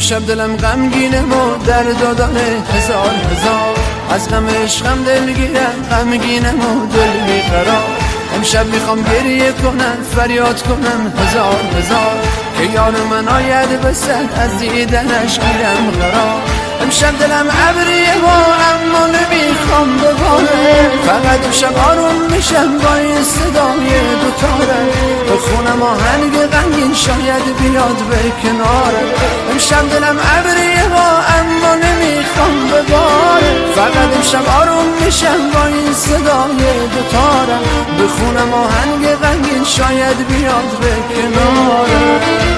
امشب دلم غمگینه و درد داره هزار هزار، از غم عشقم دلگیرم غمگینم و دل بیقرار. امشب میخوام گریه کنم فریاد کنم هزار هزار، که یار من آید به سر از دیدنش گیرم قرار. امشب دلم ابریه و اما نمیخوام بباره، فقط امشب آروم میشم با این صدای دوتاره. به خونم آهنگ غمگین شاید بیاد به کناره. امشب دلم ابریه و اما نمیخوام بباره، فقط امشب آروم میشم با این صدای دوتاره. به خونم آهنگ غمگین شاید بیاد به کناره.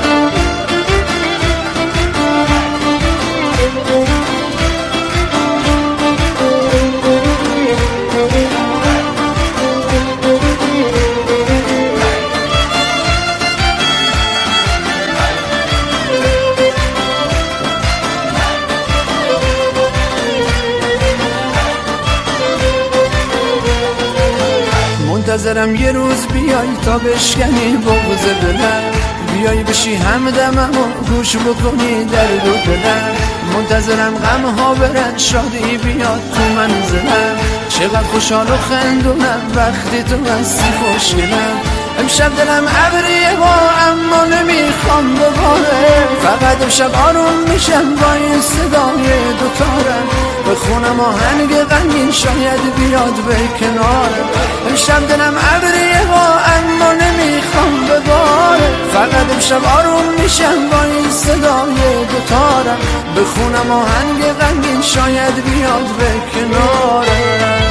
منتظرم یه روز بیای تا بشکنی بغض دلم، بیای بشی همدمم و گوش بکنی درد و دلم. منتظرم غمها برن شادی بیاد تو منزلم، چقدر خوشحال و خندونم وقتی تو هستی خوشگلم. امشب دلم ابریه و اما نمیخوام بباره، فقط امشب آروم میشم با این صدای دوتارم. به خونم آهنگ غمگین شاید بیاد به کناره. امشب دلم ابریه و اما نمیخوام بباره، فقط امشب آروم میشم با این صدای دوتارم. به خونم آهنگ غمگین شاید بیاد به کناره.